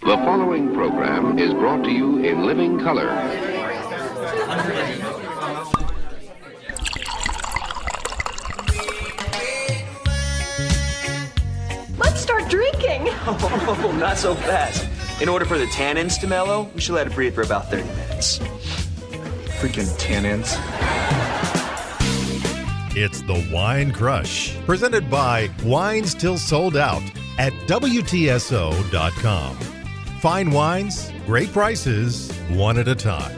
The following program is brought to you in living color. Let's start drinking. Oh, not so fast. In order for the tannins to mellow, we should let it breathe for about 30 minutes. Freaking tannins. It's the Wine Crush, presented by Wines Till Sold Out at WTSO.com. Fine wines, great prices, one at a time.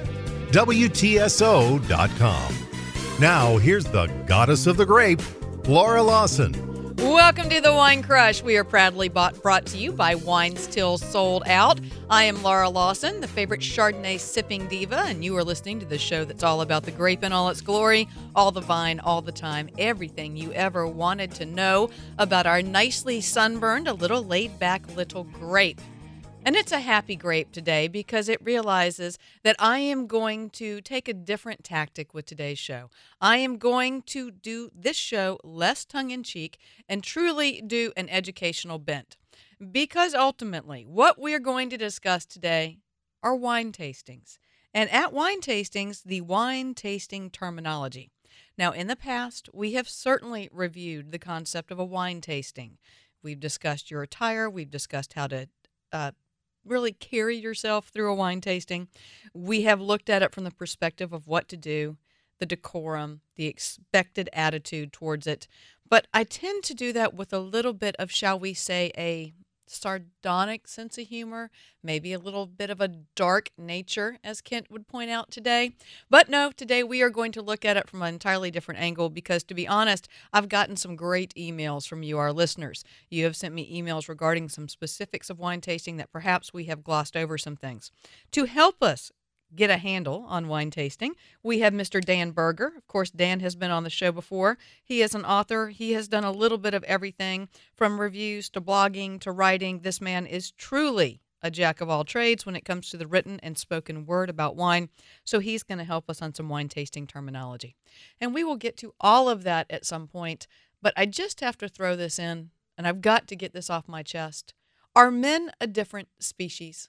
WTSO.com. Now, here's the goddess of the grape, Laura Lawson. Welcome to the Wine Crush. We are proudly brought to you by Wines Till Sold Out. I am Laura Lawson, the favorite Chardonnay sipping diva, and you are listening to the show that's all about the grape in all its glory, all the vine, all the time, everything you ever wanted to know about our nicely sunburned, a little laid-back little grape. And it's a happy grape today because it realizes that I am going to take a different tactic with today's show. I am going to do this show less tongue-in-cheek and truly do an educational bent. Because ultimately, what we're going to discuss today are wine tastings. And at wine tastings, the wine tasting terminology. Now, in the past, we have certainly reviewed the concept of a wine tasting. We've discussed your attire. We've discussed how to really carry yourself through a wine tasting. We have looked at it from the perspective of what to do, the decorum, the expected attitude towards it. But I tend to do that with a little bit of, shall we say, a sardonic sense of humor, maybe a little bit of a dark nature, as Kent would point out today. But no, today we are going to look at it from an entirely different angle because, to be honest, I've gotten some great emails from you, our listeners. You have sent me emails regarding some specifics of wine tasting that perhaps we have glossed over some things. To help us get a handle on wine tasting, we have Mr. Dan Berger. Of course, Dan has been on the show before. He is an author. He has done a little bit of everything from reviews to blogging to writing. This man is truly a jack of all trades when it comes to the written and spoken word about wine. So he's going to help us on some wine tasting terminology. And we will get to all of that at some point. But I just have to throw this in, and I've got to get this off my chest. Are men a different species?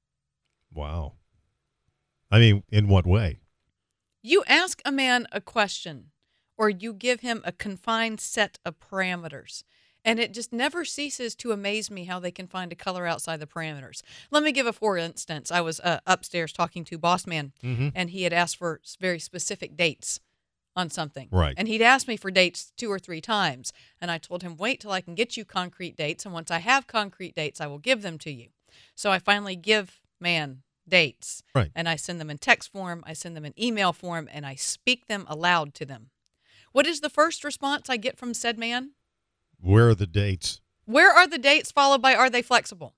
Wow. I mean, in what way? You ask a man a question, or you give him a confined set of parameters, and it just never ceases to amaze me how they can find a color outside the parameters. Let me give a for instance. I was upstairs talking to Boss Man, and he had asked for very specific dates on something. Right. And he'd asked me for dates 2 or 3 times, and I told him, wait till I can get you concrete dates, and once I have concrete dates, I will give them to you. So I finally give Man dates. Right. And I send them in text form, I send them in email form, and I speak them aloud to them. What is the first response I get from said man? Where are the dates? Where are the dates, followed by, are they flexible?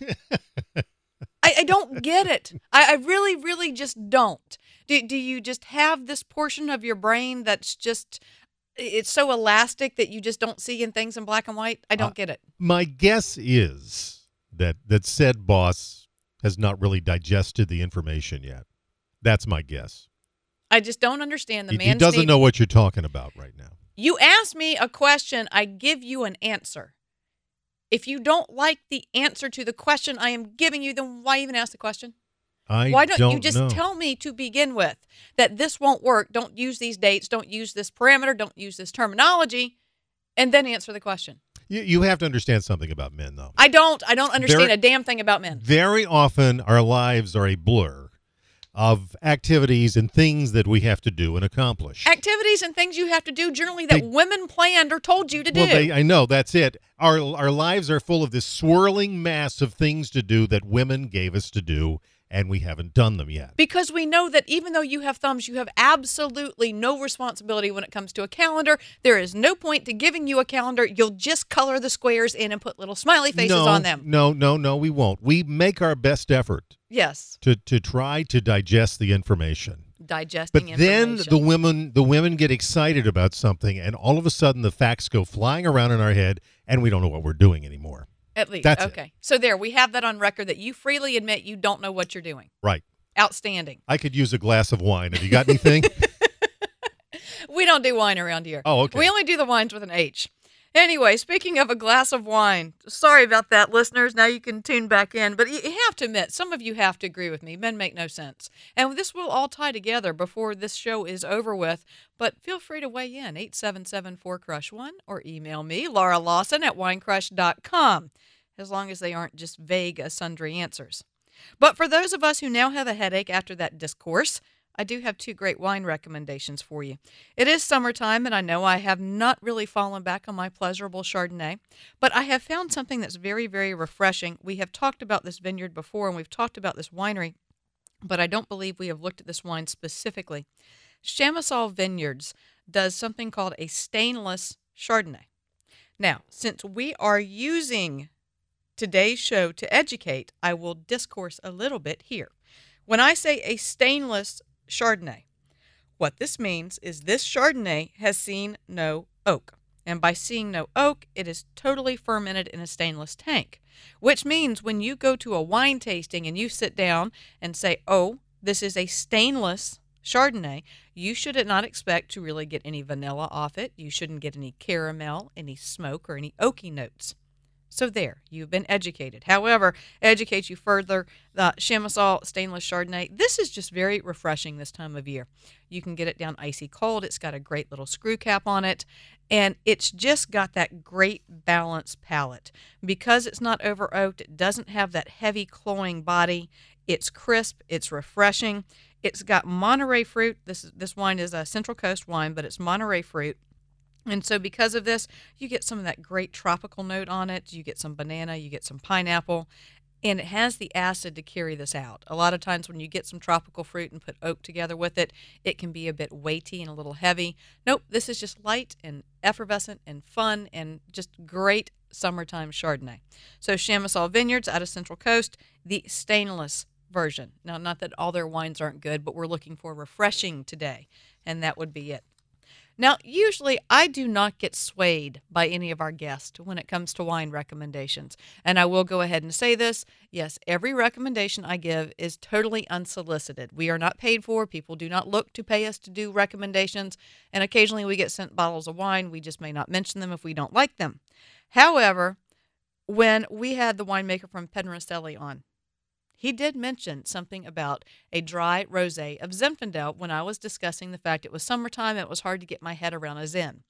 I don't get it. I really, really just don't. Do you just have this portion of your brain that's just, it's so elastic that you just don't see in things in black and white? I don't get it. My guess is that said boss has not really digested the information yet. That's my guess. I just don't understand the man. He doesn't know what you're talking about right now. You ask me a question, I give you an answer. If you don't like the answer to the question I am giving you, then why even ask the question? Why don't you just tell me to begin with that this won't work, don't use these dates, don't use this parameter, don't use this terminology, and then answer the question? You have to understand something about men, though. I don't understand a damn thing about men. Very often, our lives are a blur of activities and things that we have to do and accomplish. Activities and things you have to do generally that women planned or told you to do. Well, I know, that's it. Our lives are full of this swirling mass of things to do that women gave us to do, and we haven't done them yet. Because we know that even though you have thumbs, you have absolutely no responsibility when it comes to a calendar. There is no point to giving you a calendar. You'll just color the squares in and put little smiley faces on them. No, we won't. We make our best effort. Yes. To try to digest the information. Digesting information. But then the women get excited about something, and all of a sudden the facts go flying around in our head, and we don't know what we're doing anymore. At least. That's okay. It. So there, we have that on record that you freely admit you don't know what you're doing. Right. Outstanding. I could use a glass of wine. Have you got anything? We don't do wine around here. Oh, okay. We only do the wines with an H. Anyway, speaking of a glass of wine, sorry about that, listeners. Now you can tune back in. But you have to admit, some of you have to agree with me. Men make no sense. And this will all tie together before this show is over with. But feel free to weigh in, 877-4CRUSH1, or email me, Laura Lawson at winecrush.com, as long as they aren't just vague, sundry answers. But for those of us who now have a headache after that discourse, I do have 2 great wine recommendations for you. It is summertime, and I know I have not really fallen back on my pleasurable Chardonnay, but I have found something that's very, very refreshing. We have talked about this vineyard before, and we've talked about this winery, but I don't believe we have looked at this wine specifically. Chamisal Vineyards does something called a stainless Chardonnay. Now, since we are using today's show to educate, I will discourse a little bit here. When I say a stainless Chardonnay, what this means is this Chardonnay has seen no oak. And by seeing no oak, it is totally fermented in a stainless tank, which means when you go to a wine tasting and you sit down and say, oh, this is a stainless Chardonnay, you should not expect to really get any vanilla off it. You shouldn't get any caramel, any smoke, or any oaky notes. So there, you've been educated. However, educate you further, the Chamisal Stainless Chardonnay, this is just very refreshing this time of year. You can get it down icy cold. It's got a great little screw cap on it, and it's just got that great balanced palate. Because it's not over-oaked, it doesn't have that heavy cloying body. It's crisp, it's refreshing. It's got Monterey fruit. This wine is a Central Coast wine, but it's Monterey fruit. And so because of this, you get some of that great tropical note on it. You get some banana, you get some pineapple, and it has the acid to carry this out. A lot of times when you get some tropical fruit and put oak together with it, it can be a bit weighty and a little heavy. Nope, this is just light and effervescent and fun and just great summertime Chardonnay. So Chamisal Vineyards out of Central Coast, the stainless version. Now, not that all their wines aren't good, but we're looking for refreshing today, and that would be it. Now, usually I do not get swayed by any of our guests when it comes to wine recommendations. And I will go ahead and say this. Yes, every recommendation I give is totally unsolicited. We are not paid for. People do not look to pay us to do recommendations. And occasionally we get sent bottles of wine. We just may not mention them if we don't like them. However, when we had the winemaker from Pedroncelli on, he did mention something about a dry rosé of Zinfandel when I was discussing the fact it was summertime and it was hard to get my head around a Zin.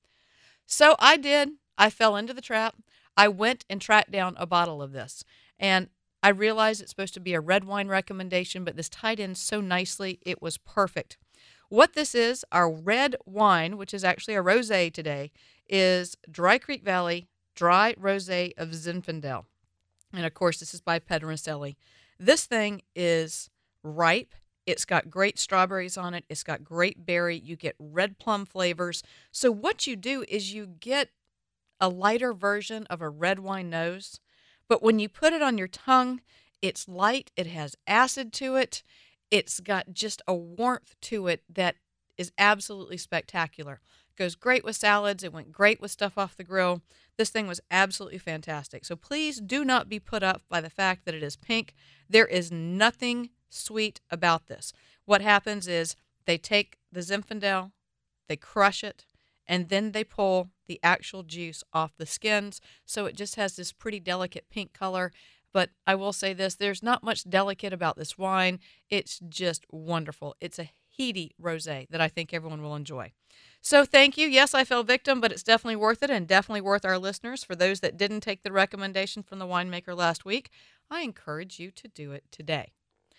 So I did. I fell into the trap. I went and tracked down a bottle of this. And I realized it's supposed to be a red wine recommendation, but this tied in so nicely, it was perfect. What this is, our red wine, which is actually a rosé today, is Dry Creek Valley Dry Rosé of Zinfandel. And of course, this is by Pedroncelli. This thing is ripe. It's got great strawberries on it. It's got great berry. You get red plum flavors. So what you do is you get a lighter version of a red wine nose. But when you put it on your tongue, it's light. It has acid to it. It's got just a warmth to it that is absolutely spectacular. Goes great with salads. It went great with stuff off the grill. This thing was absolutely fantastic. So please do not be put up by the fact that it is pink. There is nothing sweet about this. What happens is they take the Zinfandel, they crush it, and then they pull the actual juice off the skins. So it just has this pretty delicate pink color. But I will say this, there's not much delicate about this wine. It's just wonderful. It's a heady rosé that I think everyone will enjoy. So thank you. Yes, I fell victim, but it's definitely worth it and definitely worth our listeners. For those that didn't take the recommendation from the winemaker last week, I encourage you to do it today.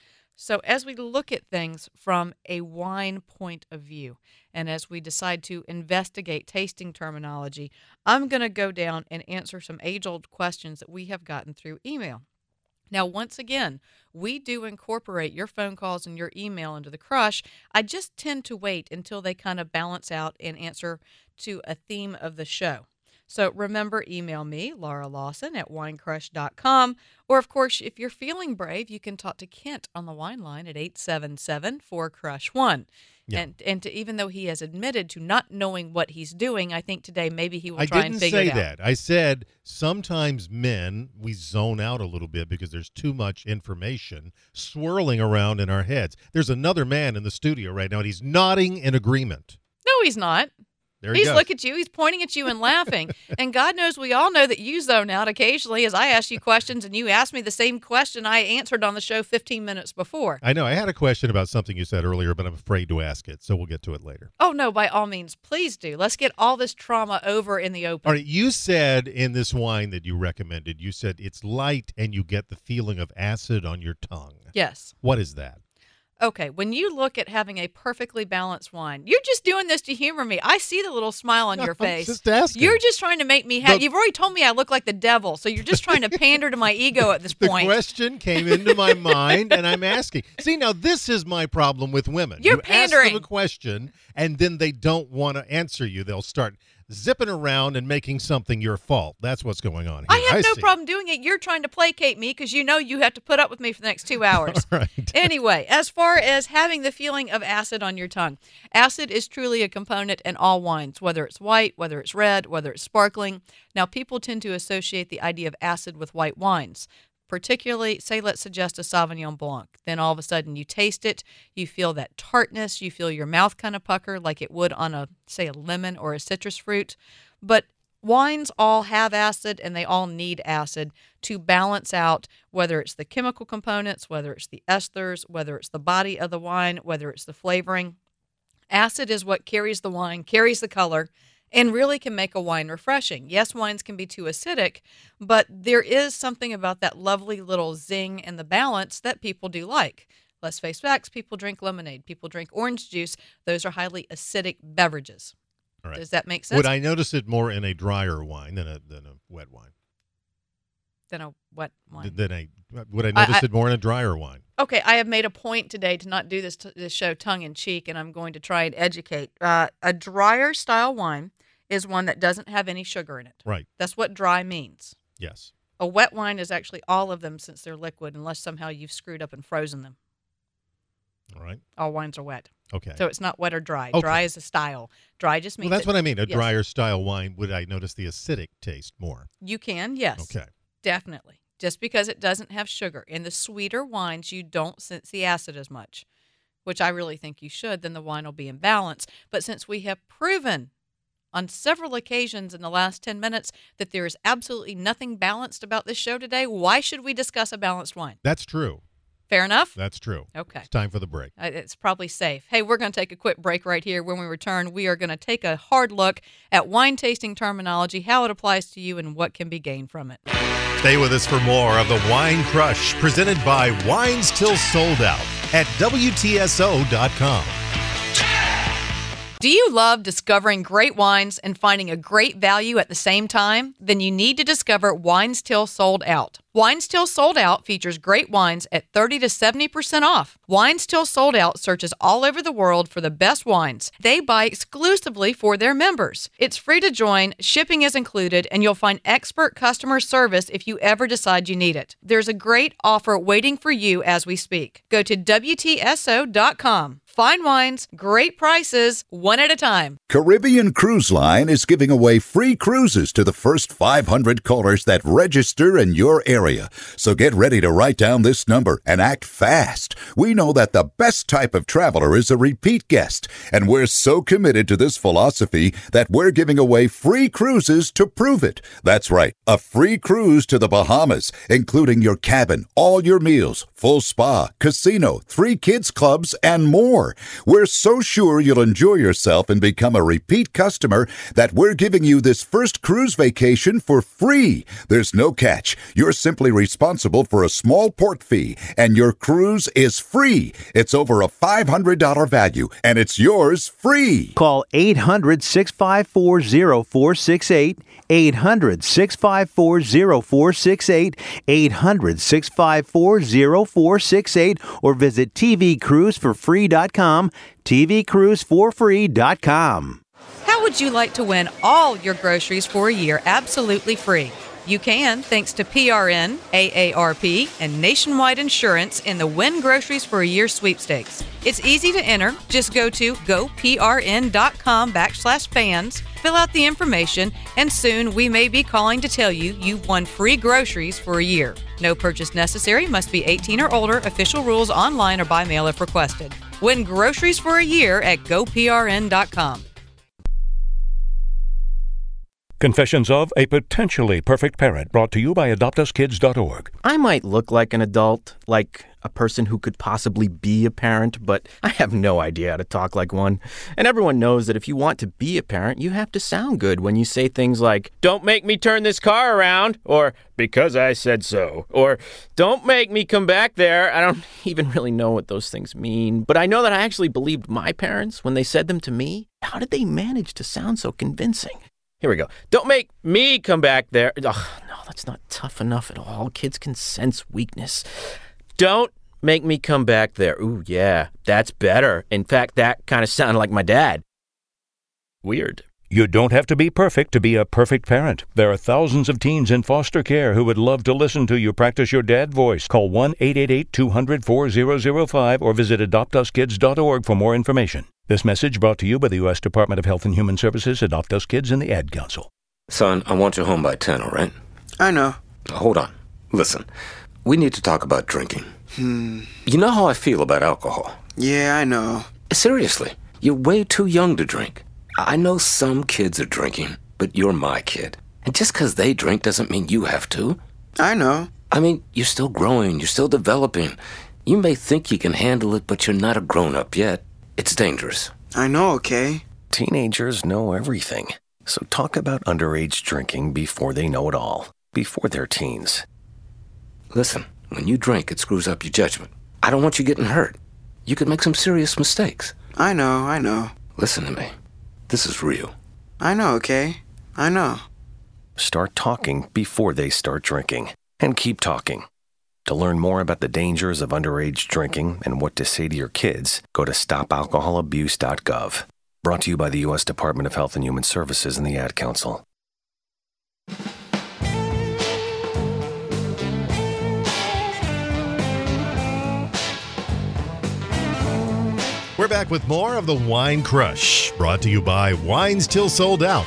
So as we look at things from a wine point of view, and as we decide to investigate tasting terminology, I'm going to go down and answer some age-old questions that we have gotten through email. Now, once again, we do incorporate your phone calls and your email into the Crush. I just tend to wait until they kind of balance out and answer to a theme of the show. So remember, email me, Laura Lawson at winecrush.com. Or, of course, if you're feeling brave, you can talk to Kent on the wine line at 877-4CRUSH1. Yeah. And to, even though he has admitted to not knowing what he's doing, I think today maybe he will try and figure it out. I didn't say that. I said sometimes men, we zone out a little bit because there's too much information swirling around in our heads. There's another man in the studio right now, and he's nodding in agreement. No, he's not. There he He's goes. looking at you. He's pointing at you and laughing. And God knows we all know that you zone out occasionally as I ask you questions and you ask me the same question I answered on the show 15 minutes before. I know. I had a question about something you said earlier, but I'm afraid to ask it, so we'll get to it later. Oh, no, by all means, please do. Let's get all this trauma over in the open. All right, you said in this wine that you recommended, you said it's light and you get the feeling of acid on your tongue. Yes. What is that? Okay, when you look at having a perfectly balanced wine, you're just doing this to humor me. I see the little smile on your I'm face. just asking. You're just trying to make me happy. You've already told me I look like the devil, so you're just trying to pander to my ego at this The point. question came into my mind, and I'm asking. See, now this is my problem with women. You're you pandering. ask them a question, and then they don't want to answer you. They'll start zipping around and making something your fault. That's what's going on here. I have no see. problem doing it. You're trying to placate me because you know you have to put up with me for the next 2 hours. All right. Anyway, as far as having the feeling of acid on your tongue, acid is truly a component in all wines, whether it's white, whether it's red, whether it's sparkling. Now, people tend to associate the idea of acid with white wines. Particularly, say, let's suggest a Sauvignon Blanc. Then all of a sudden you taste it, you feel that tartness, you feel your mouth kind of pucker like it would on a lemon or a citrus fruit. But wines all have acid and they all need acid to balance out whether it's the chemical components, whether it's the esters, whether it's the body of the wine, whether it's the flavoring. Acid is what carries the wine, carries the color, and really can make a wine refreshing. Yes, wines can be too acidic, but there is something about that lovely little zing and the balance that people do like. Let's face facts, people drink lemonade, people drink orange juice. Those are highly acidic beverages. All right. Does that make sense? Would I notice it more in a drier wine than a wet wine? Than a wet wine. Would I notice it more in a drier wine? Okay, I have made a point today to not do this show tongue-in-cheek, and I'm going to try and educate. A drier style wine is one that doesn't have any sugar in it. Right. That's what dry means. Yes. A wet wine is actually all of them since they're liquid, unless somehow you've screwed up and frozen them. All right. All wines are wet. Okay. So it's not wet or dry. Okay. Dry is a style. Dry just means Well, that's what I mean. A yes. drier style wine, would I notice the acidic taste more? You can, yes. Okay. Definitely. Just because it doesn't have sugar. In the sweeter wines, you don't sense the acid as much, which I really think you should. Then the wine will be in balance. But since we have proven on several occasions in the last 10 minutes that there is absolutely nothing balanced about this show today, why should we discuss a balanced wine? That's true. Fair enough? That's true. Okay. It's time for the break. It's probably safe. Hey, we're going to take a quick break right here. When we return, we are going to take a hard look at wine tasting terminology, how it applies to you, and what can be gained from it. Stay with us for more of the Wine Crush, presented by Wines Till Sold Out at WTSO.com. Do you love discovering great wines and finding a great value at the same time? Then you need to discover Wines Till Sold Out. Wines Till Sold Out features great wines at 30 to 70% off. Wines Till Sold Out searches all over the world for the best wines. They buy exclusively for their members. It's free to join, shipping is included, and you'll find expert customer service if you ever decide you need it. There's a great offer waiting for you as we speak. Go to WTSO.com. Fine wines, great prices, one at a time. Caribbean Cruise Line is giving away free cruises to the first 500 callers that register in your area. So get ready to write down this number and act fast. We know that the best type of traveler is a repeat guest, and we're so committed to this philosophy that we're giving away free cruises to prove it. That's right, a free cruise to the Bahamas, including your cabin, all your meals, full spa, casino, 3 kids clubs, and more. We're so sure you'll enjoy yourself and become a repeat customer that we're giving you this first cruise vacation for free. There's no catch. You're simply responsible for a small port fee, and your cruise is free. It's over a $500 value, and it's yours free. Call 800-654-0468, 800-654-0468, 800-654-0468, or visit tvcruiseforfree.com, tvcruiseforfree.com. How would you like to win all your groceries for a year absolutely free? You can, thanks to PRN, AARP, and Nationwide Insurance in the Win Groceries for a Year sweepstakes. It's easy to enter. Just go to goprn.com/fans, fill out the information, and soon we may be calling to tell you you've won free groceries for a year. No purchase necessary, must be 18 or older, official rules online or by mail if requested. Win groceries for a year at goprn.com. Confessions of a Potentially Perfect Parent, brought to you by AdoptUsKids.org. I might look like an adult, like a person who could possibly be a parent, but I have no idea how to talk like one. And everyone knows that if you want to be a parent, you have to sound good when you say things like, "Don't make me turn this car around," or "because I said so," or "don't make me come back there." I don't even really know what those things mean, but I know that I actually believed my parents when they said them to me. How did they manage to sound so convincing? Here we go. "Don't make me come back there." Ugh, no, that's not tough enough at all. Kids can sense weakness. "Don't make me come back there." Ooh, yeah, that's better. In fact, that kind of sounded like my dad. Weird. You don't have to be perfect to be a perfect parent. There are thousands of teens in foster care who would love to listen to you practice your dad voice. Call 1-888-200-4005 or visit AdoptUsKids.org for more information. This message brought to you by the U.S. Department of Health and Human Services, Adopt Us Kids, and the Ad Council. Son, I want you home by 10, all right? I know. Hold on. Listen, we need to talk about drinking. You know how I feel about alcohol. Yeah, I know. Seriously, you're way too young to drink. I know some kids are drinking, but you're my kid. And just because they drink doesn't mean you have to. I know. I mean, you're still growing, you're still developing. You may think you can handle it, but you're not a grown-up yet. It's dangerous. I know, okay? Teenagers know everything. So talk about underage drinking before they know it all. Before they're teens. Listen, when you drink, it screws up your judgment. I don't want you getting hurt. You could make some serious mistakes. I know. Listen to me. This is real. I know, okay? I know. Start talking before they start drinking. And keep talking. To learn more about the dangers of underage drinking and what to say to your kids, go to stopalcoholabuse.gov. Brought to you by the U.S. Department of Health and Human Services and the Ad Council. We're back with more of the Wine Crush, brought to you by Wines Till Sold Out,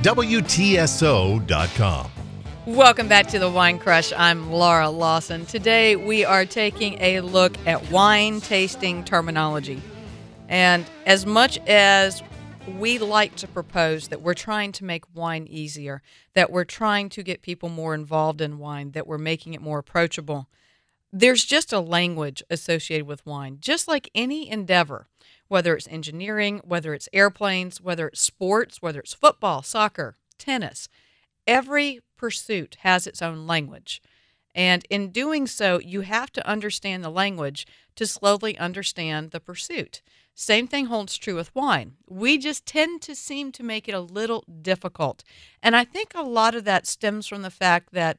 WTSO.com. Welcome back to the Wine Crush. I'm Laura Lawson. Today we are taking a look at wine tasting terminology. And as much as we like to propose that we're trying to make wine easier, that we're trying to get people more involved in wine, that we're making it more approachable, there's just a language associated with wine, just like any endeavor, whether it's engineering, whether it's airplanes, whether it's sports, whether it's football, soccer, tennis. Every pursuit has its own language. And in doing so, you have to understand the language to slowly understand the pursuit. Same thing holds true with wine. We just tend to seem to make it a little difficult. And I think a lot of that stems from the fact that,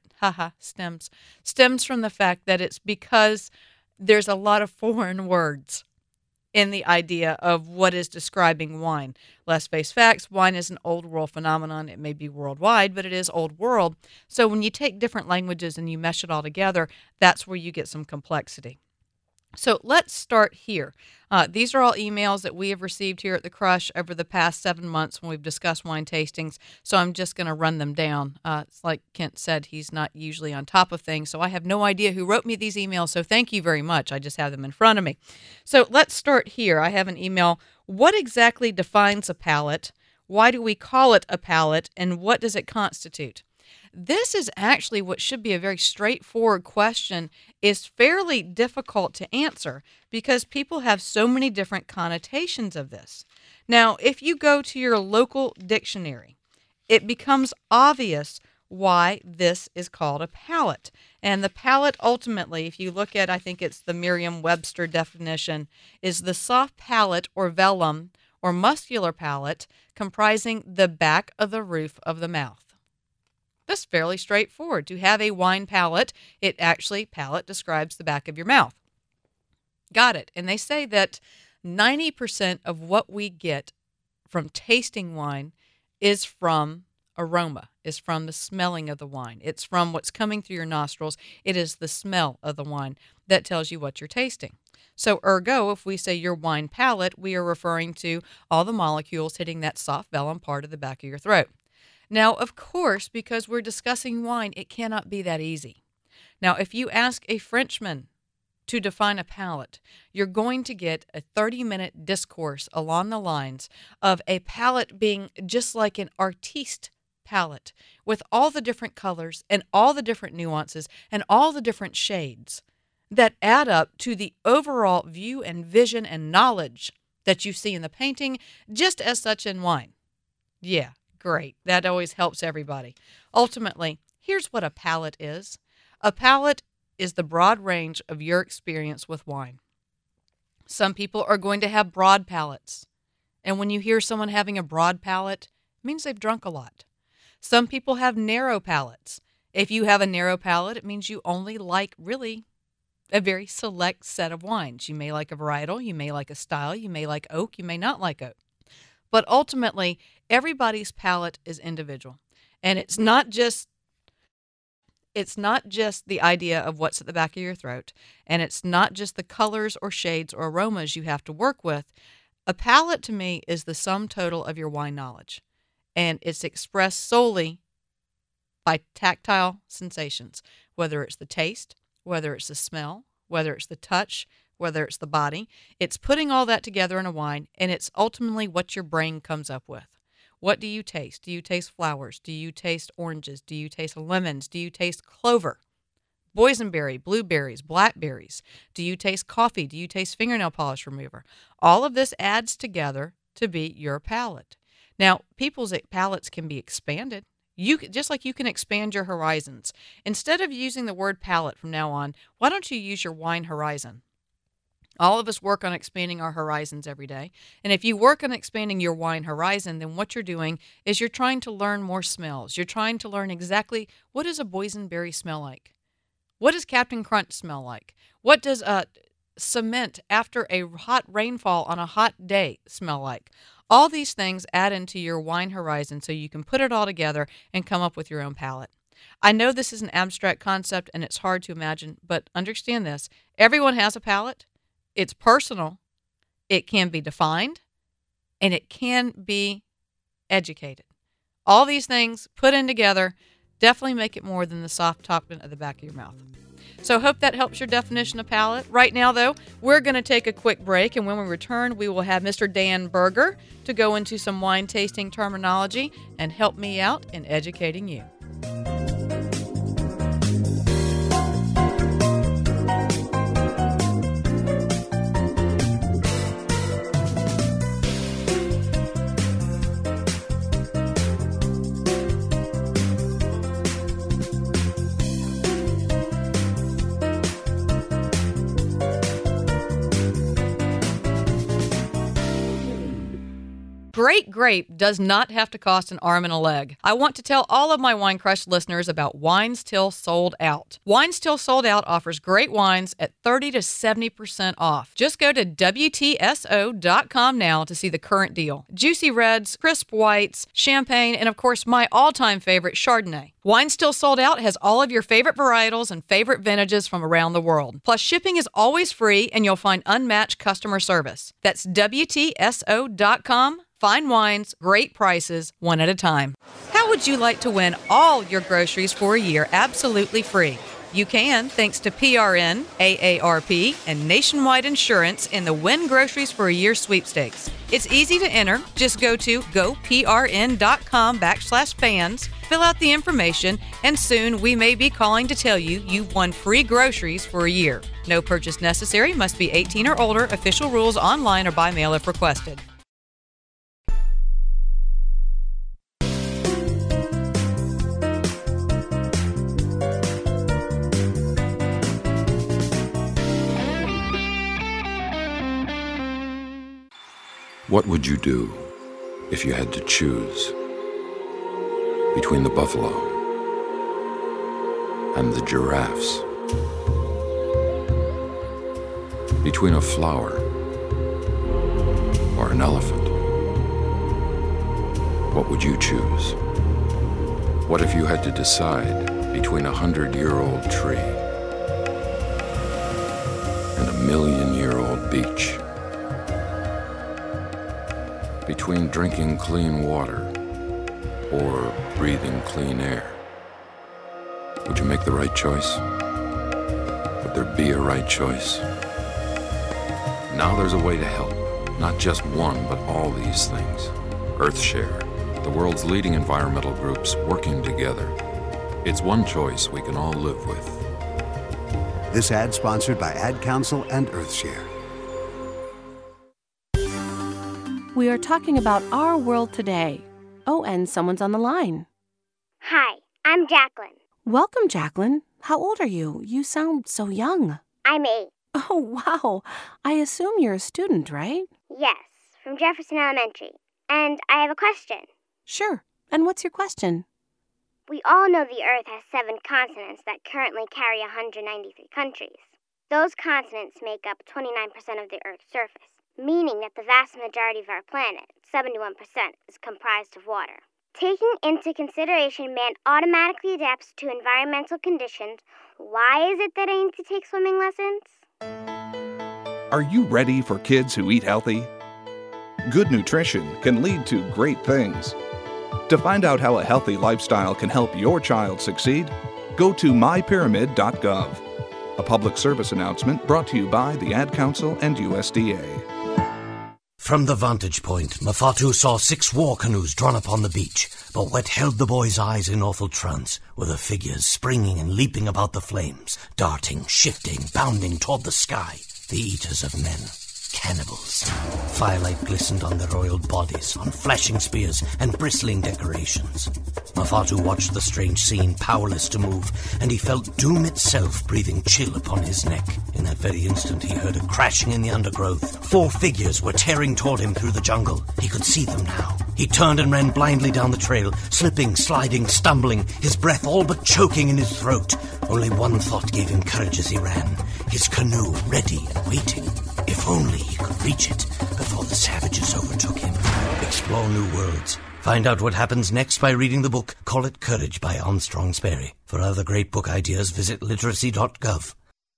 stems from the fact that it's because there's a lot of foreign words in the idea of what is describing wine. Let's face facts, wine is an old world phenomenon. It may be worldwide, but it is old world. So when you take different languages and you mesh it all together, that's where you get some complexity. So let's start here. These are all emails that we have received here at The Crush over the past 7 months when we've discussed wine tastings, so I'm just going to run them down. It's like Kent said, he's not usually on top of things, so I have no idea who wrote me these emails, so thank you very much. I just have them in front of me. So let's start here. I have an email. What exactly defines a palate? Why do we call it a palate, and what does it constitute? This is actually what should be a very straightforward question, is fairly difficult to answer because people have so many different connotations of this. Now, if you go to your local dictionary, it becomes obvious why this is called a palate. And the palate ultimately, if you look at, I think it's the Merriam-Webster definition, is the soft palate or velum or muscular palate comprising the back of the roof of the mouth. That's fairly straightforward. To have a wine palate, palate describes the back of your mouth. Got it. And they say that 90% of what we get from tasting wine is from aroma, is from the smelling of the wine. It's from what's coming through your nostrils. It is the smell of the wine that tells you what you're tasting. So ergo, if we say your wine palate, we are referring to all the molecules hitting that soft velum part of the back of your throat. Now, of course, because we're discussing wine, it cannot be that easy. Now, if you ask a Frenchman to define a palate, you're going to get a 30-minute discourse along the lines of a palate being just like an artiste palette with all the different colors and all the different nuances and all the different shades that add up to the overall view and vision and knowledge that you see in the painting, just as such in wine. Yeah, great. That always helps everybody. Ultimately, here's what a palate is. A palate is the broad range of your experience with wine. Some people are going to have broad palates. And when you hear someone having a broad palate, it means they've drunk a lot. Some people have narrow palates. If you have a narrow palate, it means you only like really a very select set of wines. You may like a varietal, you may like a style, you may like oak, you may not like oak. But ultimately, everybody's palate is individual. And it's not just the idea of what's at the back of your throat, and it's not just the colors or shades or aromas you have to work with. A palate to me is the sum total of your wine knowledge, and it's expressed solely by tactile sensations, whether it's the taste, whether it's the smell, whether it's the touch, whether it's the body. It's putting all that together in a wine, and it's ultimately what your brain comes up with. What do you taste? Do you taste flowers? Do you taste oranges? Do you taste lemons? Do you taste clover? Boysenberry, blueberries, blackberries? Do you taste coffee? Do you taste fingernail polish remover? All of this adds together to be your palate. Now, people's palates can be expanded. Just like you can expand your horizons. Instead of using the word palate from now on, why don't you use your wine horizon? All of us work on expanding our horizons every day. And if you work on expanding your wine horizon, then what you're doing is you're trying to learn more smells. You're trying to learn exactly what does a boysenberry smell like? What does Captain Crunch smell like? What does cement after a hot rainfall on a hot day smell like? All these things add into your wine horizon so you can put it all together and come up with your own palate. I know this is an abstract concept and it's hard to imagine, but understand this. Everyone has a palate. It's personal, it can be defined, and it can be educated. All these things put in together definitely make it more than the soft top at the back of your mouth. So hope that helps your definition of palate. Right now, though, we're going to take a quick break, and when we return, we will have Mr. Dan Berger to go into some wine tasting terminology and help me out in educating you. Great grape does not have to cost an arm and a leg. I want to tell all of my Wine Crush listeners about Wines Till Sold Out. Wines Till Sold Out offers great wines at 30 to 70% off. Just go to WTSO.com now to see the current deal. Juicy reds, crisp whites, champagne, and of course my all-time favorite, Chardonnay. Wines Till Sold Out has all of your favorite varietals and favorite vintages from around the world. Plus, shipping is always free, and you'll find unmatched customer service. That's WTSO.com. Fine wines, great prices, one at a time. How would you like to win all your groceries for a year absolutely free? You can, thanks to PRN, AARP, and Nationwide Insurance in the Win Groceries for a Year sweepstakes. It's easy to enter. Just go to goprn.com/fans, fill out the information, and soon we may be calling to tell you you've won free groceries for a year. No purchase necessary, must be 18 or older. Official rules online or by mail if requested. What would you do if you had to choose between the buffalo and the giraffes? Between a flower or an elephant? What would you choose? What if you had to decide between a 100-year-old tree and a 1,000,000-year-old beach? Between drinking clean water or breathing clean air? Would you make the right choice? Would there be a right choice? Now there's a way to help, not just one, but all these things. EarthShare, the the world's leading environmental groups working together. It's one choice we can all live with. This ad sponsored by Ad Council and Earthshare. We are talking about our world today. Oh, and someone's on the line. Hi, I'm Jacqueline. Welcome, Jacqueline. How old are you? You sound so young. I'm 8. Oh, wow. I assume you're a student, right? Yes, from Jefferson Elementary. And I have a question. Sure. And what's your question? We all know the Earth has 7 continents that currently carry 193 countries. Those continents make up 29% of the Earth's surface, meaning that the vast majority of our planet, 71%, is comprised of water. Taking into consideration man automatically adapts to environmental conditions, why is it that I need to take swimming lessons? Are you ready for kids who eat healthy? Good nutrition can lead to great things. To find out how a healthy lifestyle can help your child succeed, go to mypyramid.gov. A public service announcement brought to you by the Ad Council and USDA. From the vantage point, Mafatu saw 6 war canoes drawn upon the beach, but what held the boy's eyes in awful trance were the figures springing and leaping about the flames, darting, shifting, bounding toward the sky, the eaters of men. Cannibals. Firelight glistened on their oiled bodies, on flashing spears and bristling decorations. Mafatu watched the strange scene, powerless to move, and he felt doom itself breathing chill upon his neck. In that very instant, he heard a crashing in the undergrowth. 4 figures were tearing toward him through the jungle. He could see them now. He turned and ran blindly down the trail, slipping, sliding, stumbling, his breath all but choking in his throat. Only one thought gave him courage as he ran. His canoe ready and waiting. If only he could reach it before the savages overtook him. Explore new worlds. Find out what happens next by reading the book Call It Courage by Armstrong Sperry. For other great book ideas, visit literacy.gov.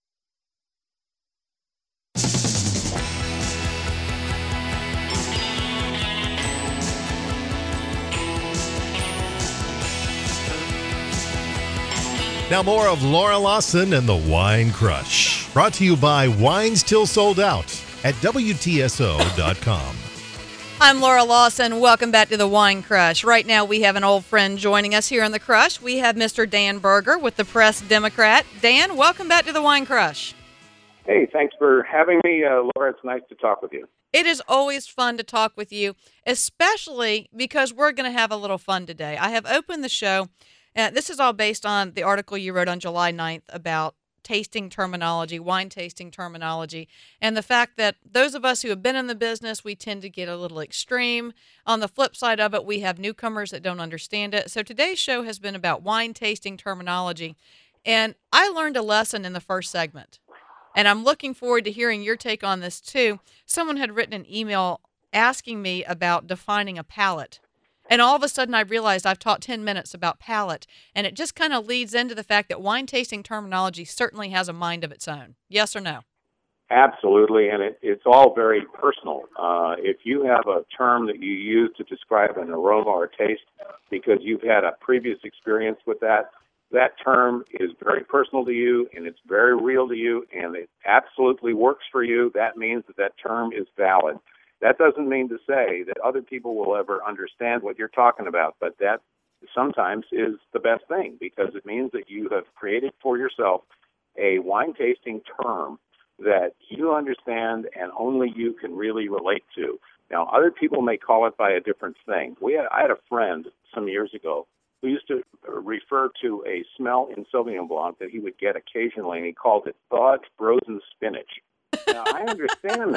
Now more of Laura Lawson and the Wine Crush. Brought to you by Wines Till Sold Out at WTSO.com. I'm Laura Lawson. Welcome back to the Wine Crush. Right now we have an old friend joining us here on the Crush. We have Mr. Dan Berger with the Press Democrat. Dan, welcome back to the Wine Crush. Hey, thanks for having me, Laura. It's nice to talk with you. It is always fun to talk with you, especially because we're going to have a little fun today. I have opened the show. This is all based on the article you wrote on July 9th about tasting terminology, wine tasting terminology, and the fact that those of us who have been in the business, we tend to get a little extreme. On the flip side of it, we have newcomers that don't understand it. So today's show has been about wine tasting terminology, and I learned a lesson in the first segment, and I'm looking forward to hearing your take on this too. Someone had written an email asking me about defining a palate. And all of a sudden I realized I've taught 10 minutes about palate, and it just kind of leads into the fact that wine tasting terminology certainly has a mind of its own. Yes or no? Absolutely, and it's all very personal. If you have a term that you use to describe an aroma or taste because you've had a previous experience with that term is very personal to you, and it's very real to you, and it absolutely works for you. That means that term is valid. That doesn't mean to say that other people will ever understand what you're talking about, but that sometimes is the best thing because it means that you have created for yourself a wine tasting term that you understand and only you can really relate to. Now, other people may call it by a different thing. I had a friend some years ago who used to refer to a smell in Sauvignon Blanc that he would get occasionally, and he called it thawed frozen spinach. Now, I understand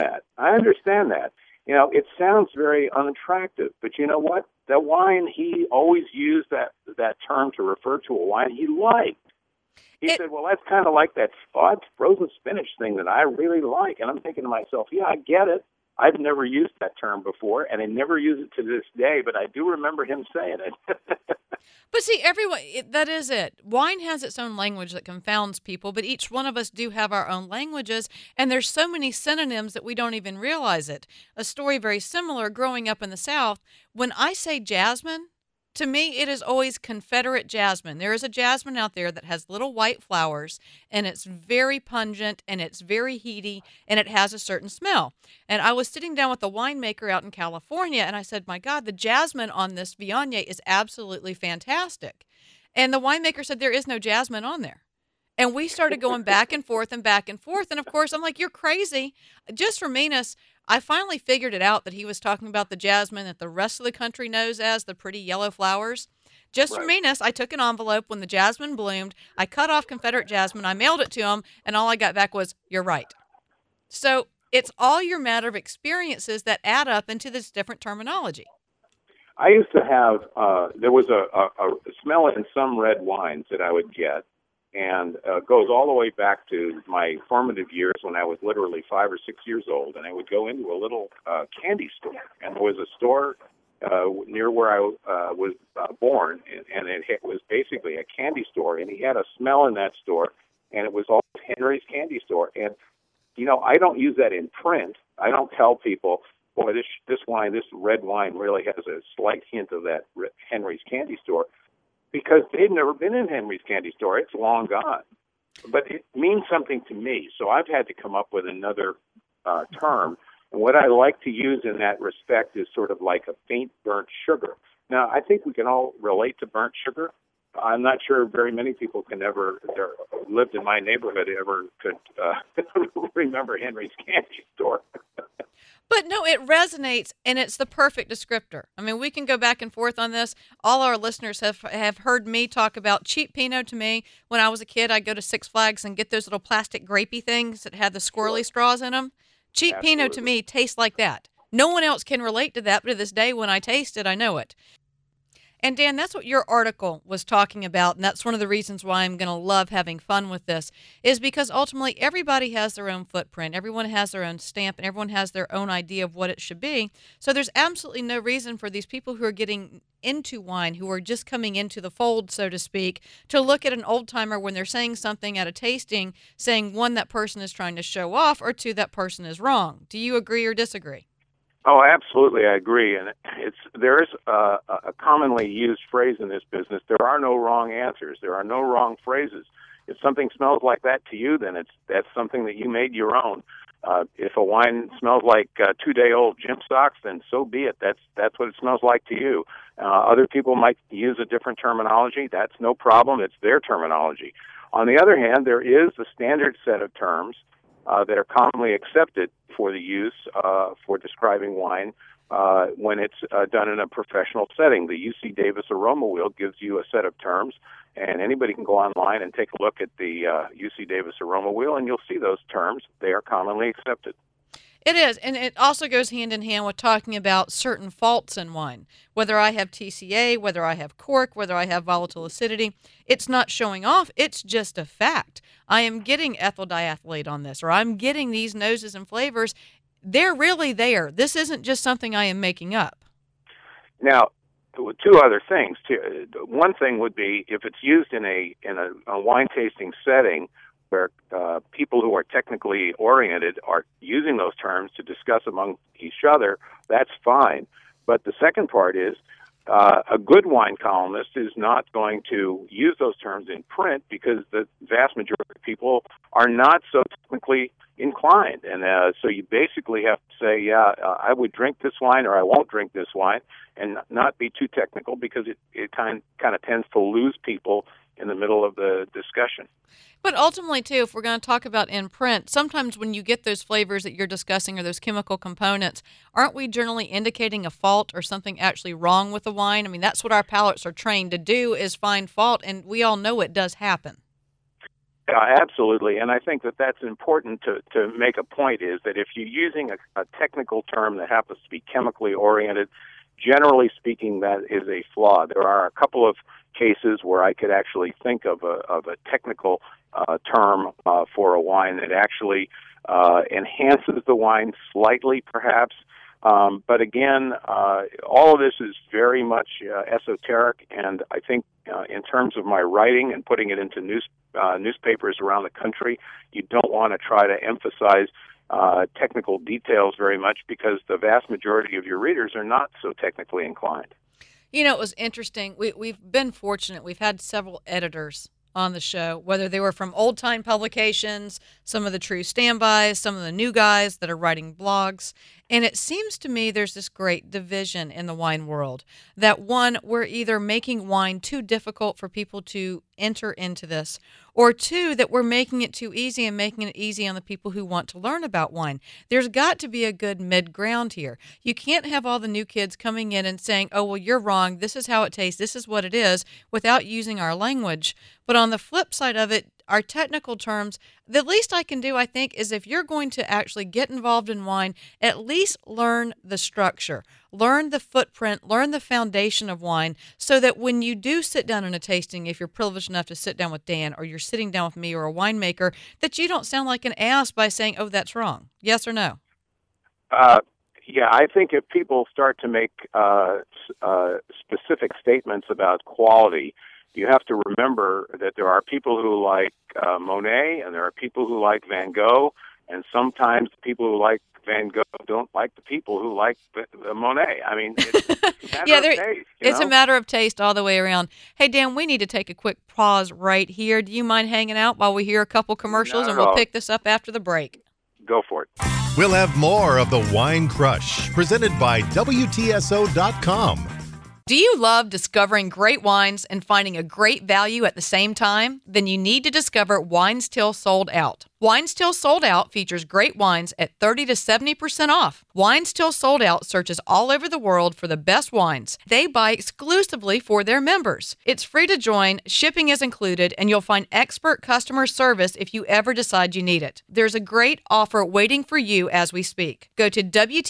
that. You know, it sounds very unattractive, but you know what? The wine, he always used that term to refer to a wine he liked. He said, well, that's kind of like that thawed frozen spinach thing that I really like. And I'm thinking to myself, yeah, I get it. I've never used that term before, and I never use it to this day, but I do remember him saying it. But see, that is it. Wine has its own language that confounds people, but each one of us do have our own languages, and there's so many synonyms that we don't even realize it. A story very similar, growing up in the South, when I say jasmine, To me, it is always Confederate jasmine. There is a jasmine out there that has little white flowers, and it's very pungent, and it's very heaty, and it has a certain smell. And I was sitting down with a winemaker out in California, and I said, my God, the jasmine on this Viognier is absolutely fantastic. And the winemaker said, there is no jasmine on there. And we started going back and forth and back and forth. And, of course, I'm like, you're crazy. Just for meanness, I finally figured it out that he was talking about the jasmine that the rest of the country knows as the pretty yellow flowers. Just for meanness, I took an envelope when the jasmine bloomed. I cut off Confederate jasmine. I mailed it to him, and all I got back was, you're right. So it's all your matter of experiences that add up into this different terminology. I used to have, there was a smell in some red wines that I would get, and goes all the way back to my formative years when I was literally 5 or 6 years old, and I would go into a little candy store, and there was a store near where I was born, and it was basically a candy store, and he had a smell in that store, and it was all Henry's Candy Store. And, you know, I don't use that in print. I don't tell people, boy, this wine, this red wine really has a slight hint of that Henry's Candy Store, because they've never been in Henry's Candy Store. It's long gone. But it means something to me, so I've had to come up with another term. And what I like to use in that respect is sort of like a faint burnt sugar. Now, I think we can all relate to burnt sugar. I'm not sure very many people can ever, lived in my neighborhood, ever could remember Henry's Candy Store. But no, it resonates, and it's the perfect descriptor. I mean, we can go back and forth on this. All our listeners have heard me talk about cheap Pinot. To me, when I was a kid, I'd go to Six Flags and get those little plastic grapey things that had the squirrely straws in them. Cheap Pinot to me tastes like that. No one else can relate to that, but to this day, when I taste it, I know it. And Dan, that's what your article was talking about, and that's one of the reasons why I'm going to love having fun with this, is because ultimately everybody has their own footprint, everyone has their own stamp, and everyone has their own idea of what it should be. So there's absolutely no reason for these people who are getting into wine, who are just coming into the fold, so to speak, to look at an old-timer when they're saying something at a tasting, saying, one, that person is trying to show off, or two, that person is wrong. Do you agree or disagree? Oh, absolutely, I agree. And there is a commonly used phrase in this business: there are no wrong answers. There are no wrong phrases. If something smells like that to you, then that's something that you made your own. If a wine smells like 2-day-old gym socks, then so be it. That's what it smells like to you. Other people might use a different terminology. That's no problem. It's their terminology. On the other hand, there is a standard set of terms that are commonly accepted for the use for describing wine when it's done in a professional setting. The UC Davis Aroma Wheel gives you a set of terms, and anybody can go online and take a look at the UC Davis Aroma Wheel, and you'll see those terms. They are commonly accepted. It is, and it also goes hand in hand with talking about certain faults in wine. Whether I have TCA, whether I have cork, whether I have volatile acidity, it's not showing off. It's just a fact. I am getting ethyl diethylate on this, or I'm getting these noses and flavors. They're really there. This isn't just something I am making up. Now, two other things. One thing would be if it's used in a wine tasting setting, where people who are technically oriented are using those terms to discuss among each other, that's fine. But the second part is a good wine columnist is not going to use those terms in print because the vast majority of people are not so technically inclined. And so you basically have to say, I would drink this wine or I won't drink this wine, and not be too technical because it kind of tends to lose people in the middle of the discussion. But ultimately, too, if we're going to talk about in print, sometimes when you get those flavors that you're discussing or those chemical components, aren't we generally indicating a fault or something actually wrong with the wine? I mean, that's what our palates are trained to do, is find fault, and we all know it does happen. Absolutely, and I think that that's important to make a point, is that if you're using a technical term that happens to be chemically oriented, generally speaking, that is a flaw. There are a couple of cases where I could actually think of a technical term for a wine that actually enhances the wine slightly, perhaps. But again, all of this is very much esoteric, and I think in terms of my writing and putting it into newspapers around the country, you don't want to try to emphasize technical details very much because the vast majority of your readers are not so technically inclined. You know, it was interesting. We've been fortunate. We've had several editors on the show, whether they were from old-time publications, some of the true standbys, some of the new guys that are writing blogs. And it seems to me there's this great division in the wine world that, one, we're either making wine too difficult for people to enter into this, or two, that we're making it too easy and making it easy on the people who want to learn about wine. There's got to be a good mid-ground here. You can't have all the new kids coming in and saying, oh, well, you're wrong. This is how it tastes. This is what it is, without using our language. But on the flip side of it, our technical terms, the least I can do, I think, is if you're going to actually get involved in wine, at least learn the structure, learn the footprint, learn the foundation of wine, so that when you do sit down in a tasting, if you're privileged enough to sit down with Dan, or you're sitting down with me or a winemaker, that you don't sound like an ass by saying, oh, that's wrong. Yes or no? Yeah, I think if people start to make specific statements about quality, you have to remember that there are people who like Monet, and there are people who like Van Gogh, and sometimes people who like Van Gogh don't like the people who like Monet. I mean, it's a matter of taste. It's a matter of taste all the way around. Hey, Dan, we need to take a quick pause right here. Do you mind hanging out while we hear a couple commercials, and we'll pick this up after the break? Go for it. We'll have more of the Wine Crush, presented by WTSO.com. Do you love discovering great wines and finding a great value at the same time? Then you need to discover Wines Till Sold Out. Wines Till Sold Out features great wines at 30 to 70% off. Wines Till Sold Out searches all over the world for the best wines. They buy exclusively for their members. It's free to join, shipping is included, and you'll find expert customer service if you ever decide you need it. There's a great offer waiting for you as we speak. Go to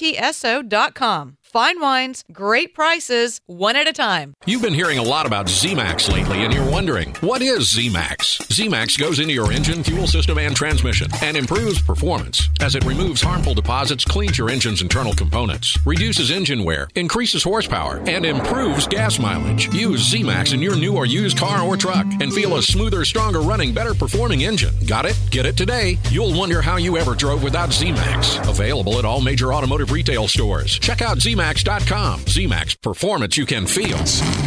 WTSO.com. Fine wines, great prices, one at a time. You've been hearing a lot about Z-Max lately, and you're wondering, what is Z-Max? Z-Max goes into your engine, fuel system, and transmission and improves performance as it removes harmful deposits, cleans your engine's internal components, reduces engine wear, increases horsepower, and improves gas mileage. Use Z-Max in your new or used car or truck and feel a smoother, stronger running, better performing engine. Got it? Get it today. You'll wonder how you ever drove without Z-Max. Available at all major automotive retail stores. Check out Z-Max.com. Z-Max, performance you can feel.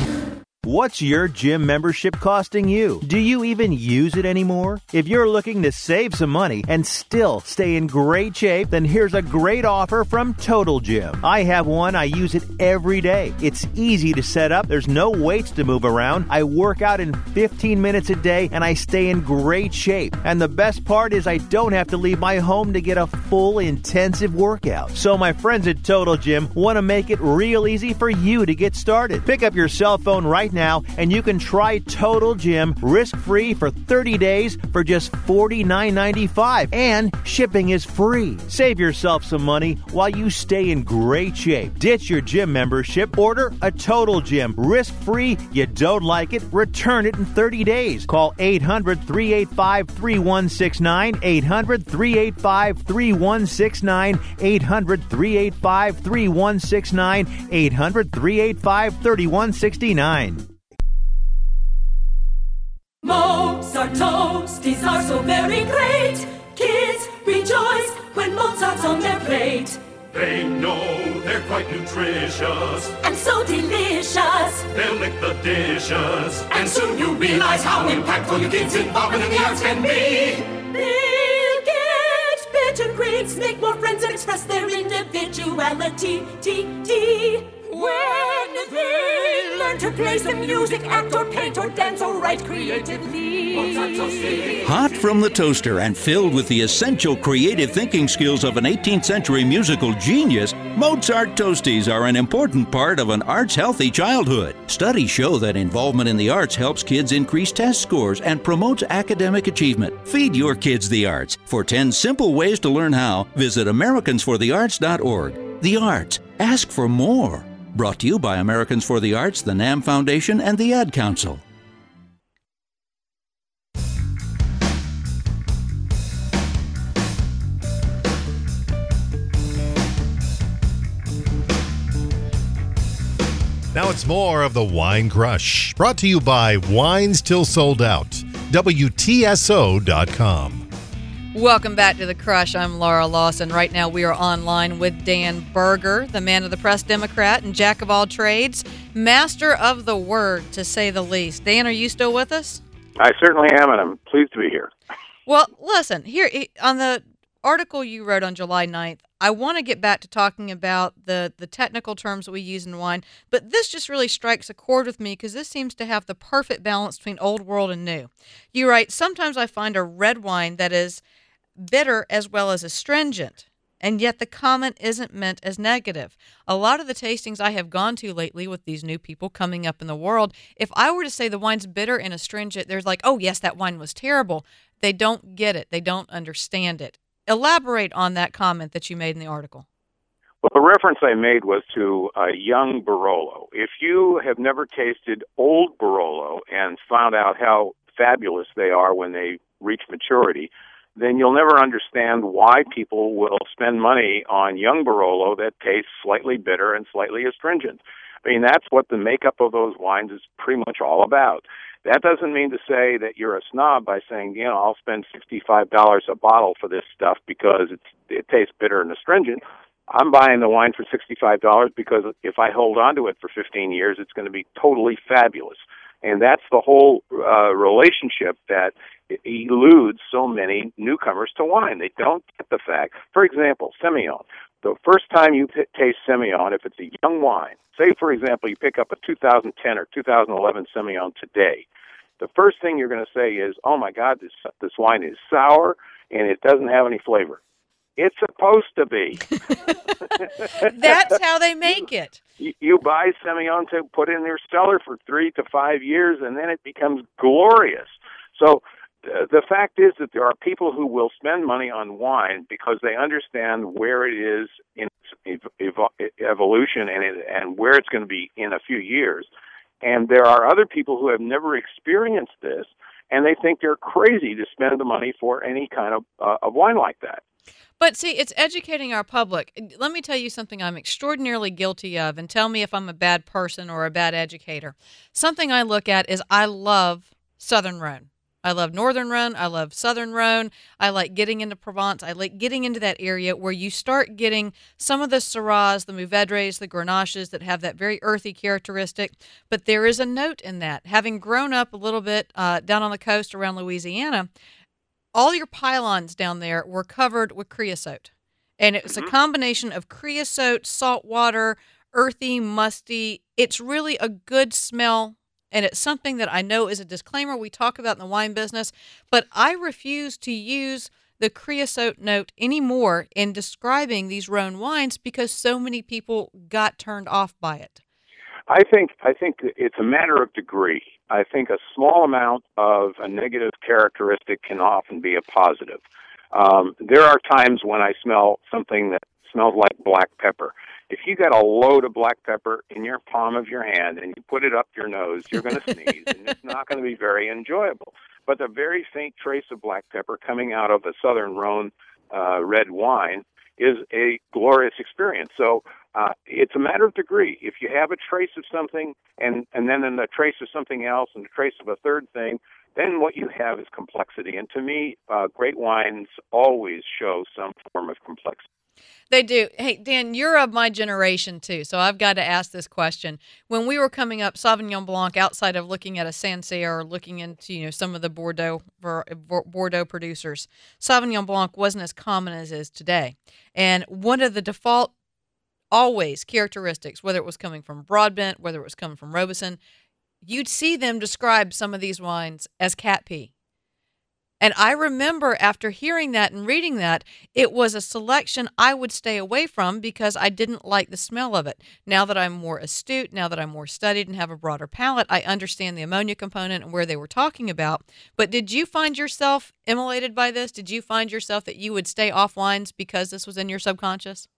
What's your gym membership costing you? Do you even use it anymore? If you're looking to save some money and still stay in great shape, then here's a great offer from Total Gym. I have one. I use it every day. It's easy to set up. There's no weights to move around. I work out in 15 minutes a day, and I stay in great shape. And the best part is I don't have to leave my home to get a full intensive workout. So my friends at Total Gym want to make it real easy for you to get started. Pick up your cell phone right now, and you can try Total Gym risk-free for 30 days for just $49.95, and shipping is free. Save yourself some money while you stay in great shape. Ditch your gym membership. Order a Total Gym risk-free. You don't like it? Return it in 30 days. Call 800-385-3169, 800-385-3169, 800-385-3169, 800-385-3169. Mozart toasties are so very great. Kids rejoice when Mozart's on their plate. They know they're quite nutritious and so delicious. They'll lick the dishes, and soon you'll realize how impactful your kids' involvement in the arts can be. They'll get better grades, make more friends, and express their individuality. When they learn to play some music, act or paint or dance or write creatively. Hot from the toaster and filled with the essential creative thinking skills of an 18th century musical genius, Mozart Toasties are an important part of an arts-healthy childhood. Studies show that involvement in the arts helps kids increase test scores and promotes academic achievement. Feed your kids the arts. For 10 simple ways to learn how, visit AmericansForTheArts.org. The arts. Ask for more. Brought to you by Americans for the Arts, the NAM Foundation, and the Ad Council. Now it's more of the Wine Crush, brought to you by Wines Till Sold Out, WTSO.com. Welcome back to The Crush. I'm Laura Lawson. Right now we are online with Dan Berger, the man of the press Democrat and jack of all trades, master of the word, to say the least. Dan, are you still with us? I certainly am, and I'm pleased to be here. Well, listen, here on the article you wrote on July 9th, I want to get back to talking about the technical terms that we use in wine, but this just really strikes a chord with me because this seems to have the perfect balance between old world and new. You write, sometimes I find a red wine that is bitter as well as astringent, and yet the comment isn't meant as negative. A lot of the tastings I have gone to lately with these new people coming up in the world, if I were to say the wine's bitter and astringent, there's like, oh yes, that wine was terrible. They don't get it. They don't understand it. Elaborate on that comment that you made in the article. Well, the reference I made was to young Barolo. If you have never tasted old Barolo and found out how fabulous they are when they reach maturity, then you'll never understand why people will spend money on young Barolo that tastes slightly bitter and slightly astringent. I mean, that's what the makeup of those wines is pretty much all about. That doesn't mean to say that you're a snob by saying, you know, I'll spend $65 a bottle for this stuff because it tastes bitter and astringent. I'm buying the wine for $65 because if I hold on to it for 15 years, it's going to be totally fabulous. And that's the whole relationship that eludes so many newcomers to wine. They don't get the fact. For example, Semillon. The first time you taste Semillon, if it's a young wine, say, for example, you pick up a 2010 or 2011 Semillon today, the first thing you're going to say is, oh, my God, this wine is sour and it doesn't have any flavor. It's supposed to be. That's how they make it. You buy Semillon to put in your cellar for 3 to 5 years, and then it becomes glorious. So the fact is that there are people who will spend money on wine because they understand where it is in its evolution and where it's going to be in a few years. And there are other people who have never experienced this, and they think they're crazy to spend the money for any kind of wine like that. But see, it's educating our public. Let me tell you something I'm extraordinarily guilty of, and tell me if I'm a bad person or a bad educator. Something I look at is I love Southern Rhone. I love Northern Rhone. I love Southern Rhone. I like getting into Provence. I like getting into that area where you start getting some of the Syrahs, the Mourvedres, the Grenaches that have that very earthy characteristic. But there is a note in that. Having grown up a little bit down on the coast around Louisiana, all your pylons down there were covered with creosote. And it was a combination of creosote, salt water, earthy, musty. It's really a good smell. And it's something that I know is a disclaimer we talk about in the wine business, but I refuse to use the creosote note anymore in describing these Rhone wines because so many people got turned off by it. I think it's a matter of degree. I think a small amount of a negative characteristic can often be a positive. There are times when I smell something that smells like black pepper. If you got a load of black pepper in your palm of your hand and you put it up your nose, you're going to sneeze, and it's not going to be very enjoyable. But the very faint trace of black pepper coming out of a Southern Rhone red wine is a glorious experience. So it's a matter of degree. If you have a trace of something and then a trace of something else and a trace of a third thing, then what you have is complexity. And to me, great wines always show some form of complexity. They do. Hey, Dan, you're of my generation, too, so I've got to ask this question. When we were coming up, Sauvignon Blanc, outside of looking at a Sancerre or looking into some of the Bordeaux producers, Sauvignon Blanc wasn't as common as it is today. And one of the default always characteristics, whether it was coming from Broadbent, whether it was coming from Robeson, you'd see them describe some of these wines as cat pee. And I remember after hearing that and reading that, it was a selection I would stay away from because I didn't like the smell of it. Now that I'm more astute, now that I'm more studied and have a broader palate, I understand the ammonia component and where they were talking about. But did you find yourself immolated by this? Did you find yourself that you would stay off wines because this was in your subconscious?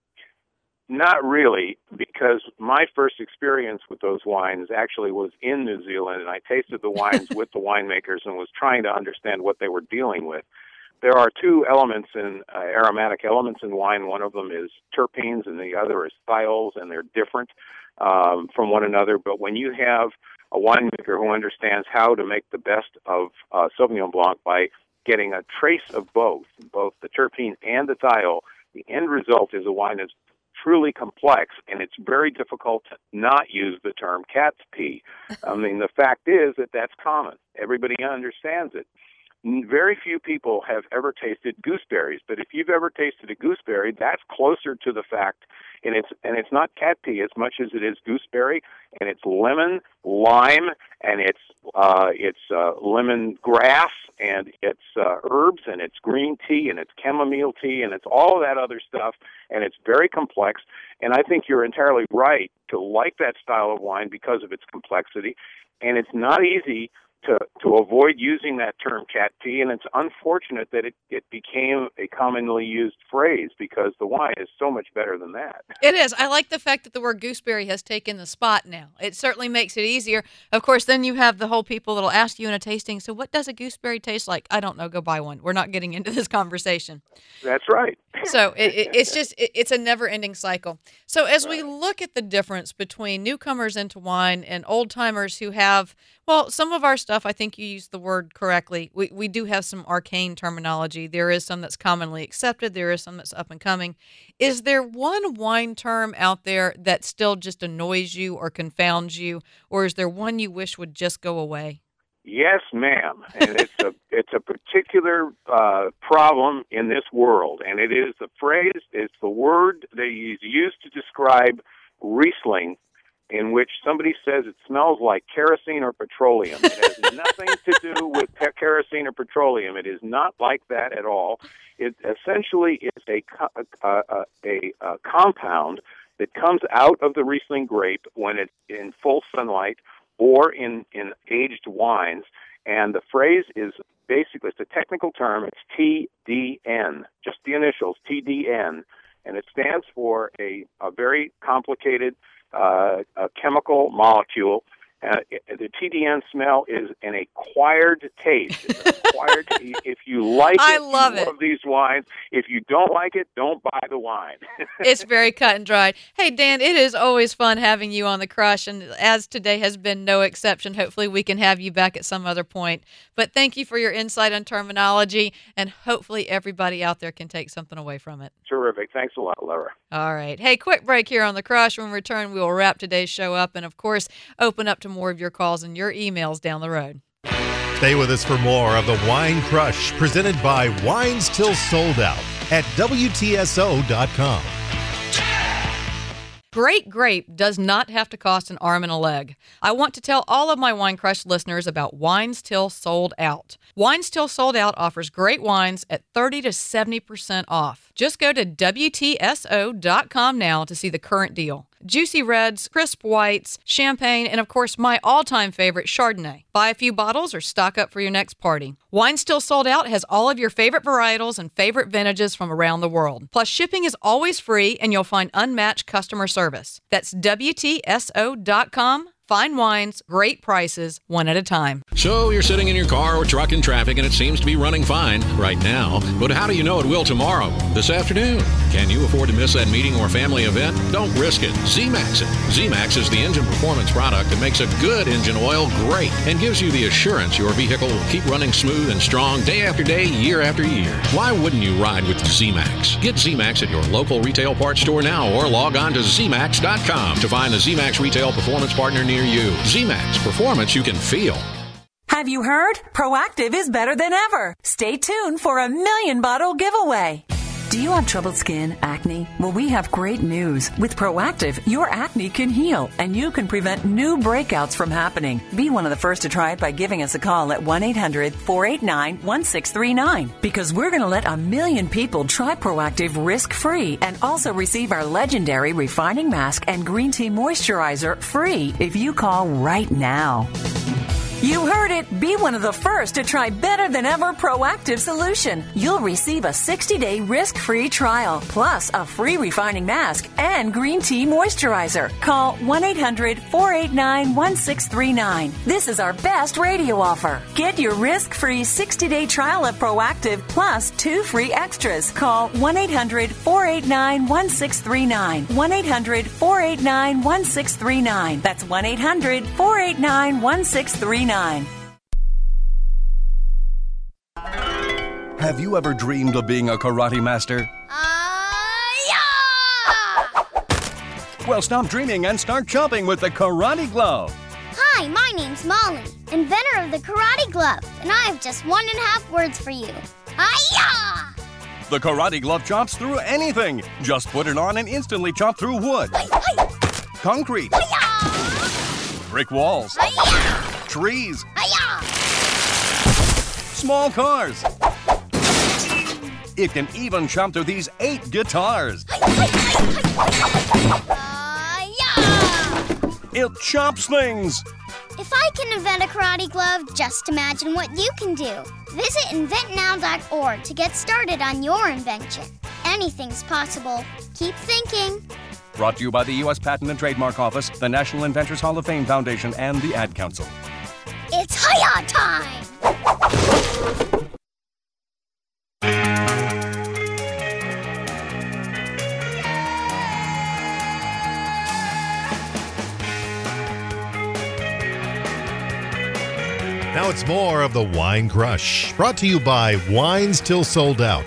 Not really, because my first experience with those wines actually was in New Zealand, and I tasted the wines with the winemakers and was trying to understand what they were dealing with. There are two elements aromatic elements in wine. One of them is terpenes, and the other is thiols, and they're different from one another. But when you have a winemaker who understands how to make the best of Sauvignon Blanc by getting a trace of both the terpene and the thiol, the end result is a wine that's truly complex, and it's very difficult to not use the term cat's pee. I mean, the fact is that that's common. Everybody understands it. Very few people have ever tasted gooseberries, but if you've ever tasted a gooseberry, that's closer to the fact, and it's not cat pee as much as it is gooseberry, and it's lemon, lime, and it's lemon grass, and it's herbs, and it's green tea, and it's chamomile tea, and it's all of that other stuff, and it's very complex. And I think you're entirely right to like that style of wine because of its complexity, and it's not easy to avoid using that term cat pee, and it's unfortunate that it became a commonly used phrase because the wine is so much better than that. It is. I like the fact that the word gooseberry has taken the spot now. It certainly makes it easier. Of course, then you have the whole people that'll ask you in a tasting, so what does a gooseberry taste like? I don't know. Go buy one. We're not getting into this conversation. That's right. So it's a never-ending cycle. So as we look at the difference between newcomers into wine and old-timers who have, well, some of our stuff, I think you used the word correctly. We do have some arcane terminology. There is some that's commonly accepted. There is some that's up and coming. Is there one wine term out there that still just annoys you or confounds you, or is there one you wish would just go away? Yes, ma'am. And it's a particular problem in this world, and it is the phrase, it's the word that is used to describe Riesling, in which somebody says it smells like kerosene or petroleum. It has nothing to do with kerosene or petroleum. It is not like that at all. It essentially is a compound that comes out of the Riesling grape when it's in full sunlight or in aged wines. And the phrase is basically, it's a technical term, it's TDN, just the initials, TDN. And it stands for a very complicated a chemical molecule. The TDN smell is an acquired taste. It's acquired. If you like it, I love it. One of these wines. If you don't like it, don't buy the wine. It's very cut and dried. Hey, Dan, it is always fun having you on The Crush, and as today has been no exception, hopefully we can have you back at some other point. But thank you for your insight on terminology, and hopefully everybody out there can take something away from it. Terrific. Thanks a lot, Laura. All right. Hey, quick break here on The Crush. When we return, we will wrap today's show up and, of course, open up to more of your calls and your emails down the road. Stay with us for more of the Wine Crush, presented by Wines Till Sold Out at WTSO.com. Great grape does not have to cost an arm and a leg. I want to tell all of my Wine Crush listeners about Wines Till Sold Out. Wines Till Sold Out offers great wines at 30 to 70% off. Just go to WTSO.com now to see the current deal. Juicy reds, crisp whites, champagne, and of course my all-time favorite, Chardonnay. Buy a few bottles or stock up for your next party. Wines Till Sold Out has all of your favorite varietals and favorite vintages from around the world. Plus, shipping is always free, and you'll find unmatched customer service. That's WTSO.com. Fine wines, great prices, one at a time. So you're sitting in your car or truck in traffic and it seems to be running fine right now, but how do you know it will tomorrow, this afternoon? Can you afford to miss that meeting or family event? Don't risk it. Z-Max it. Z-Max is the engine performance product that makes a good engine oil great and gives you the assurance your vehicle will keep running smooth and strong day after day, year after year. Why wouldn't you ride with Z-Max? Get Z-Max at your local retail parts store now or log on to ZMax.com to find the Z-Max retail performance partner near you. Z-Max, performance you can feel. Have you heard? Proactiv is better than ever. Stay tuned for a 1,000,000-bottle giveaway. Do you have troubled skin, acne? Well, we have great news. With Proactiv, your acne can heal, and you can prevent new breakouts from happening. Be one of the first to try it by giving us a call at 1-800-489-1639. Because we're going to let 1 million people try Proactiv risk-free and also receive our legendary refining mask and green tea moisturizer free if you call right now. You heard it. Be one of the first to try better than ever Proactiv solution. You'll receive a 60-day risk-free trial, plus a free refining mask and green tea moisturizer. Call 1-800-489-1639. This is our best radio offer. Get your risk-free 60-day trial of Proactiv plus 2 free extras. Call 1-800-489-1639. 1-800-489-1639. That's 1-800-489-1639. Have you ever dreamed of being a karate master? Yeah! Well, stop dreaming and start chomping with the Karate Glove. Hi, my name's Molly, inventor of the Karate Glove, and I have just 1.5 words for you. Hi-ya! The Karate Glove chomps through anything. Just put it on and instantly chomp through wood, concrete, brick walls, trees, small cars. It can even chomp through these 8 guitars. It chomps things. If I can invent a karate glove, just imagine what you can do. Visit inventnow.org to get started on your invention. Anything's possible. Keep thinking. Brought to you by the U.S. Patent and Trademark Office, the National Inventors Hall of Fame Foundation, and the Ad Council. It's Hi-Ya time! Now it's more of the Wine Crush, brought to you by Wines Till Sold Out,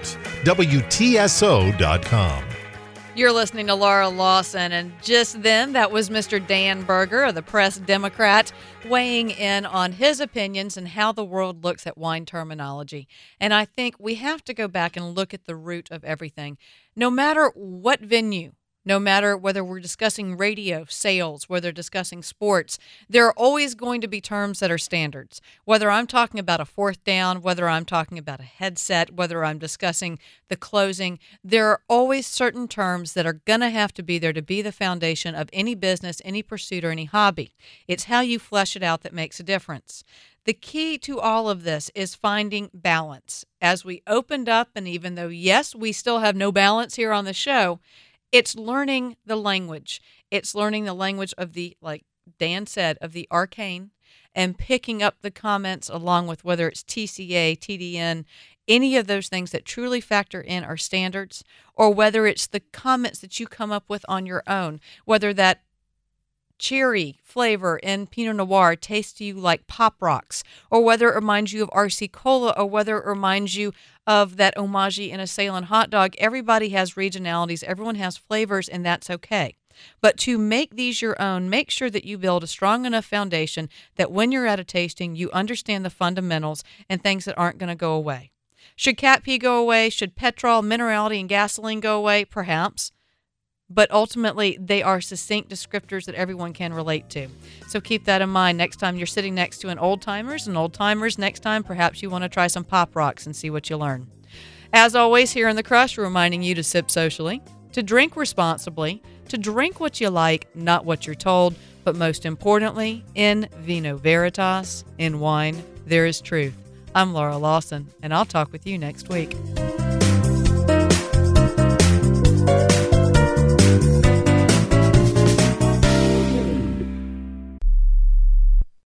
WTSO.com. You're listening to Laura Lawson, and just then that was Mr. Dan Berger of the Press Democrat weighing in on his opinions and how the world looks at wine terminology. And I think we have to go back and look at the root of everything. No matter what venue, no matter whether we're discussing radio, sales, whether discussing sports, there are always going to be terms that are standards. Whether I'm talking about a fourth down, whether I'm talking about a headset, whether I'm discussing the closing, there are always certain terms that are going to have to be there to be the foundation of any business, any pursuit, or any hobby. It's how you flesh it out that makes a difference. The key to all of this is finding balance. As we opened up, and even though, yes, we still have no balance here on the show, it's learning the language. It's learning the language of the, like Dan said, of the arcane, and picking up the comments along with whether it's TCA, TDN, any of those things that truly factor in our standards, or whether it's the comments that you come up with on your own, whether that cherry flavor in Pinot Noir tastes to you like Pop Rocks, or whether it reminds you of RC Cola, or whether it reminds you of that Omage in a Salem hot dog. Everybody has regionalities, everyone has flavors, and that's okay. But to make these your own, make sure that you build a strong enough foundation that when you're at a tasting, you understand the fundamentals and things that aren't going to go away. Should cat pee go away? Should petrol, minerality, and gasoline go away? Perhaps. But ultimately, they are succinct descriptors that everyone can relate to. So keep that in mind next time you're sitting next to an old-timers. Next time, perhaps you want to try some Pop Rocks and see what you learn. As always, here in The Crush, reminding you to sip socially, to drink responsibly, to drink what you like, not what you're told, but most importantly, in vino veritas, in wine, there is truth. I'm Laura Lawson, and I'll talk with you next week.